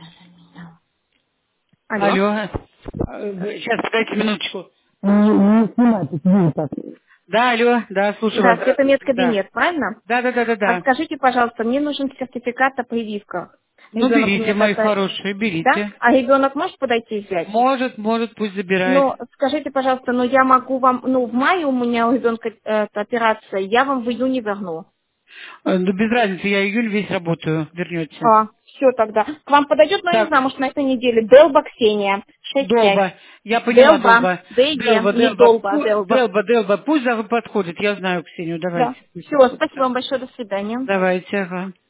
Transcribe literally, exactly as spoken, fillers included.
Алло. Алло. Э, Сейчас, дайте минуточку. Не, не снимайте, сидите так. Да, алло, да, слушаю вас. Здравствуйте, это Да. медкабинет, правильно? Да, да, да, да, А да. скажите, пожалуйста, мне нужен сертификат о прививках. Ну, Ребенок у берите, меня мои как-то... хорошие, Да? берите. А ребенок может подойти и взять? Может, может, пусть забирает. Ну, скажите, пожалуйста, ну я могу вам... Ну, в мае у меня у ребенка э, эта операция, я вам в июне верну. Э, Ну, без разницы, я июль весь работаю, вернете. А, все тогда. К вам подойдет, но я не Так, знаю, может, на этой неделе. Делба Ксения, шесть пять. Долба. Я поняла, Делба, Долба. Д-Е, Делба, не Делба. Долба, Пу- Делба. Делба, Делба. Пусть за- подходит. Я знаю Ксению. Давайте. Да. Пусть Все, подходит. спасибо вам большое, до свидания. Давайте, ага.